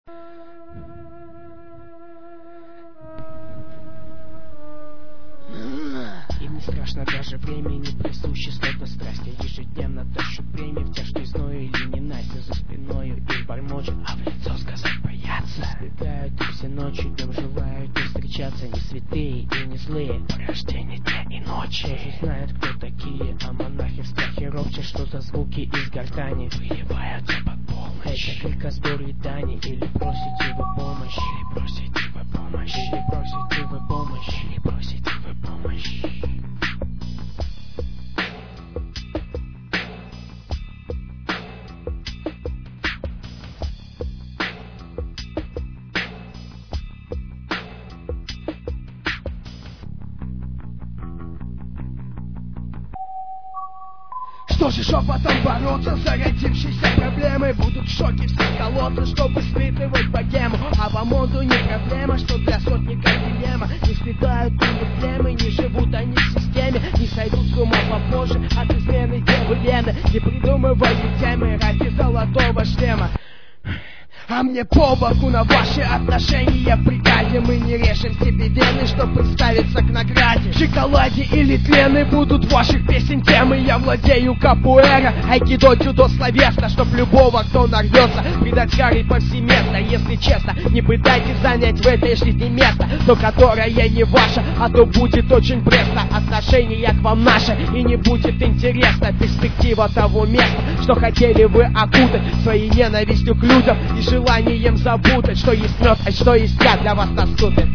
Им не страшно даже времени, присуще столько страсти. Ежедневно тащут премии в тяжкой зною или ненастье за спиною. Их бормочут, а в лицо сказать боятся. Избегают их все ночи, днем желают не встречаться. Не святые и не злые, порождение дня и ночи. Тоже знают, кто такие, а монахи в страхе ропчат, что за звуки из гортани выливаются под полночь. Это крик о сборе дани, или просите вы помощь, или просите вы помощь, или просите вы помощь, или просите вы помощь. Что же шепотом бороться, зародившиеся проблемы? Будут в шоке все колодцы, чтобы свитывать богему. А по моду не проблема, что для сотника дилемма. Не слетают эмблемы, не живут они в системе. Не сойдут с ума попозже от измены девы Лены. Не придумывали темы ради золотого шлема. А мне по боку на ваши отношения в бригаде. Мы не режем себе вены, чтоб представиться к награде. В шоколаде или тлены будут ваших песен темы. Я владею капуэра, айкидо, дзюдо, словесно. Чтоб любого, кто нарвется, придать карри повсеместно. Если честно, не пытайтесь занять в этой жизни место, то которое не ваше, а то будет очень пресно. Отношения к вам наши, и не будет интересно. Перспектива того места, что хотели вы окутать своей ненавистью к людям и желанием запутать, что есть мед, а что есть яд, для вас наступит.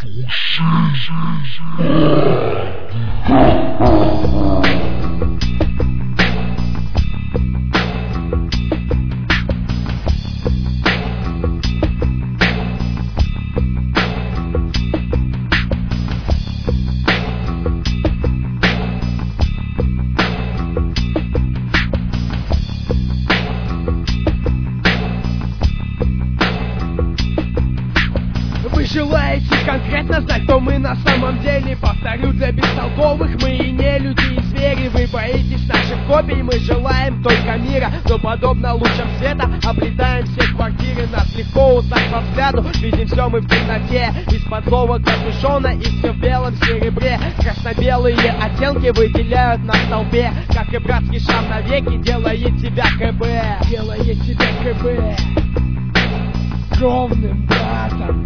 Вы желаете конкретно знать, кто мы на самом деле? Повторю для бестолковых, мы и не люди, и звери. Вы боитесь наших копий, мы желаем только мира. Но подобно лучам света облетаем все квартиры. Нас легко узнать по взгляду, видим все мы в темноте. Из-под злого капюшона и все в белом серебре. Красно-белые оттенки выделяют нас в толпе. Как и братский шрам навеки делает тебя КБ. Делает тебя КБ кровным братом.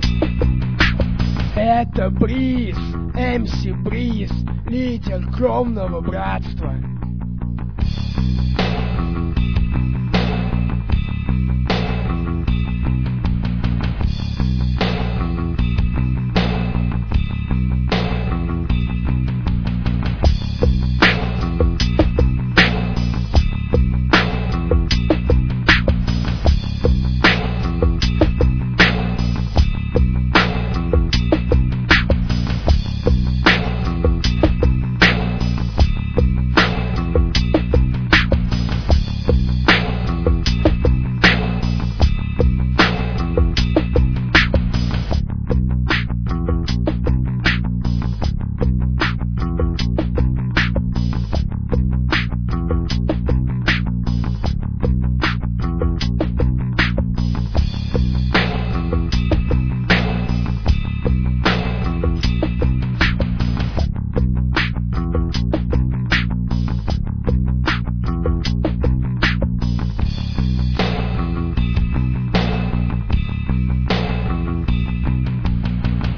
Это Бриз, МС Бриз, лидер кровного братства.